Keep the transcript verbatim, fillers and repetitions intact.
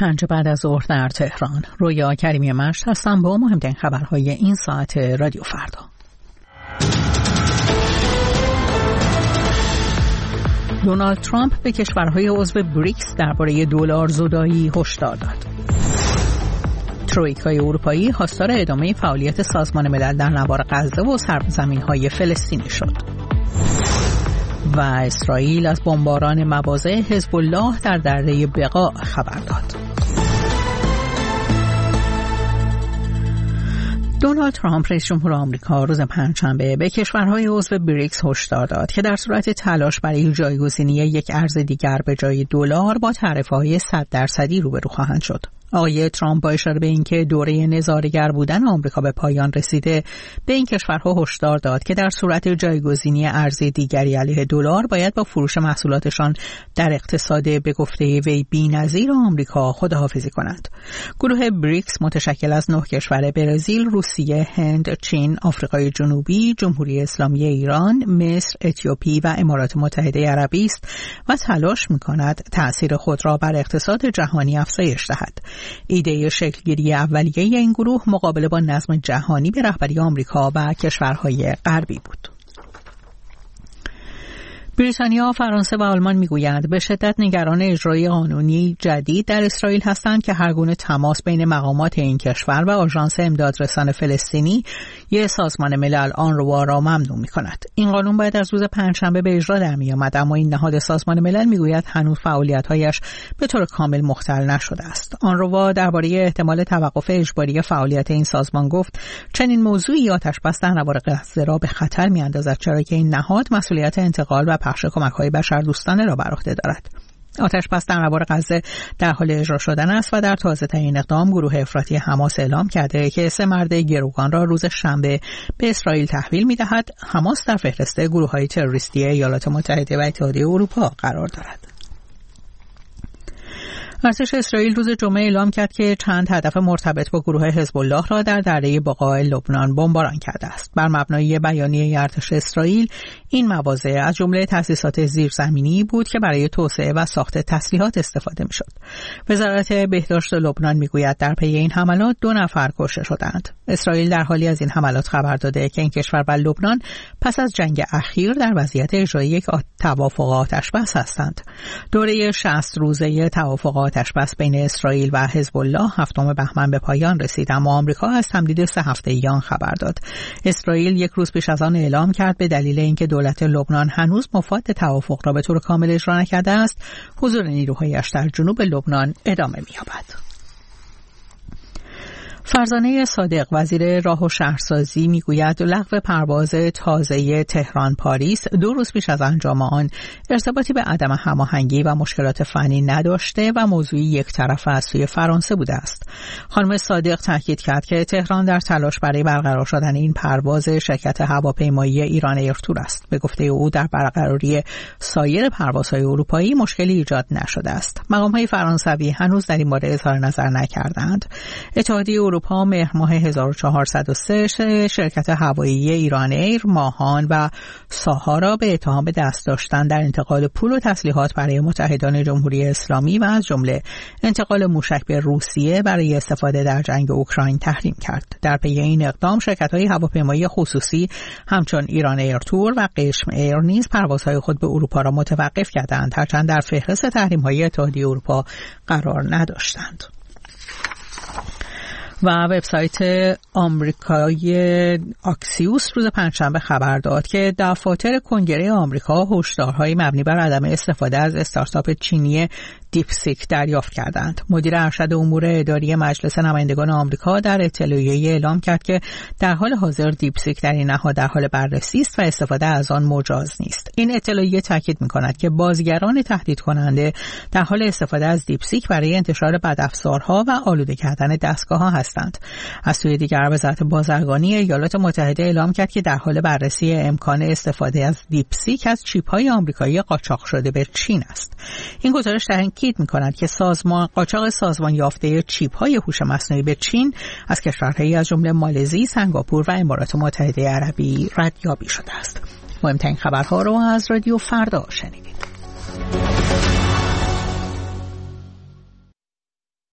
پنج بعد از ظهر در تهران. رویا کریمی مشت هستم با مهمترین خبرهای این ساعت رادیو فردا. دونالد ترامپ به کشورهای عضو بریکس درباره دلار زدایی هشدار داد. ترویکای اروپایی خواستار ادامه فعالیت سازمان ملل در نوار غزه و سرزمین‌های فلسطینی شد. و اسرائیل از بمباران مواضع حزب الله در دره بقاع خبر داد. دونالد ترامپ رئیس جمهور آمریکا روز پنجشنبه به کشورهای عضو بریکس هشدار داد که در صورت تلاش برای جایگزینی یک ارز دیگر به جای دلار با تعرفه‌های صد درصدی روبرو خواهند شد. آقای ترامپ با اشاره به اینکه دوره نظاره‌گر بودن آمریکا به پایان رسیده، به این کشورها هشدار داد که در صورت جایگزینی ارز دیگری علیه دلار باید با فروش محصولاتشان در اقتصاد به گفته وی بی‌نظیر آمریکا خداحافظی کنند. گروه بریکس متشکل از نه کشور برزیل، روسیه، هند، چین، آفریقای جنوبی، جمهوری اسلامی ایران، مصر، اتیوپی و امارات متحده عربی است و تلاش می‌کند تأثیر خود را بر اقتصاد جهانی افزایش دهد. ایده شکلگیری اولیه این گروه مقابله با نظم جهانی به رهبری آمریکا و کشورهای غربی بود. بریتانیا، فرانسه و آلمان میگویند به شدت نگران اجرای قانونی جدید در اسرائیل هستند که هر گونه تماس بین مقامات این کشور و آژانس امدادرسان فلسطینی یک سازمان ملل آنروا را ممنوع می‌کند. این قانون باید از روز پنجشنبه به اجرا در می‌آمد، اما این نهاد سازمان ملل میگوید هنوز فعالیت‌هایش به طور کامل مختل نشده است. آنروا درباره احتمال توقف اجباری فعالیت این سازمان گفت چنین موضوعی آتش‌بس در نوار غزه را به خطر می‌اندازد، چرا که این نهاد مسئولیت انتقال و پخش کمک‌های بشردوستانه را بر عهده دارد. آتش‌بس در نوار غزه در حال اجرا شدن است و در تازه‌ترین اقدام گروه افراطی حماس اعلام کرده که سه مرد گروگان را روز شنبه به اسرائیل تحویل می‌دهد. حماس در فهرست گروه‌های تروریستی ایالات متحده و اتحادیه اروپا قرار دارد. ارتش اسرائیل روز جمعه اعلام کرد که چند هدف مرتبط با گروه حزب الله را در دره بقاع لبنان بمباران کرده است. بر مبنای بیانیه ارتش اسرائیل، این مواضع از جمله تأسیسات زیرزمینی بود که برای توسعه و ساخت تسلیحات استفاده می‌شد. وزارت بهداشت لبنان میگوید در پی این حملات دو نفر کشته شدند. اسرائیل در حالی از این حملات خبر داده که این کشور و لبنان پس از جنگ اخیر در وضعیت اجرای یک توافق آتش‌بس هستند. دوره شصت روزه توافق آتش‌بس بین اسرائیل و حزب الله هفتم بهمن به پایان رسید، اما آمریکا از تمدید سه هفته‌ای آن خبر داد. اسرائیل یک روز پیش از آن اعلام کرد به دلیل اینکه دولت لبنان هنوز مفاد توافق را به طور کامل اجرا نکرده است، حضور نیروهایش در جنوب لبنان ادامه می‌یابد. فرزانه صادق، وزیر راه و شهرسازی، میگوید لغو پرواز تازه تهران پاریس دو روز پیش از انجام آن ارتباطی به عدم هماهنگی و مشکلات فنی نداشته و موضوعی یک طرفه از سوی فرانسه بوده است. خانم صادق تاکید کرد که تهران در تلاش برای برقرار شدن این پرواز شرکت هواپیمایی ایران ایرتور است. به گفته او در برقراری سایر پروازهای اروپایی مشکلی ایجاد نشده است. مقام‌های فرانسوی هنوز در این باره اظهار نظر نکردند. اتحادیه اروپا مهر ماه هزار و چهارصد و سه شرکت هوایی ایران ایر، ماهان و ساها را به اتهام دست داشتن در انتقال پول و تسلیحات برای متحدان جمهوری اسلامی و از جمله انتقال موشک به روسیه برای استفاده در جنگ اوکراین تحریم کرد. در پی این اقدام شرکت‌های هواپیمایی خصوصی همچون ایران ایرتور و قشم ایر نیز پروازهای خود به اروپا را متوقف کردند، هرچند در فهرست تحریم‌های اتحادیه اروپا قرار نداشتند. و وبسایت آمریکایی آکسیوس روز پنجشنبه خبر داد که دفاتر کنگره آمریکا هشدارهای مبنی بر عدم استفاده از استارتاپ چینی دیپسیک دریافت کردند. مدیر ارشد امور اداری مجلس نمایندگان آمریکا در اطلاعیه اعلام کرد که در حال حاضر دیپسیک در این نهاد در حال بررسی است و استفاده از آن مجاز نیست. این اطلاعیه تاکید می‌کند که بازیگران تهدید کننده در حال استفاده از دیپسیک برای انتشار بدافزارها و آلوده کردن دستگاه‌ها هستند. از سوی دیگر وزارت بازرگانی ایالات متحده اعلام کرد که در حال بررسی امکان استفاده از دیپسیک از چیپ‌های آمریکایی قاچاق شده به چین است. این گزارش تاکید می‌کند که سازمان قاچاق سازمان یافته چیپ‌های هوش مصنوعی به چین از کشورهایی از جمله مالزی، سنگاپور و امارات متحده عربی ردیابی شده است. مهمترین خبرها را از رادیو فردا شنیدید.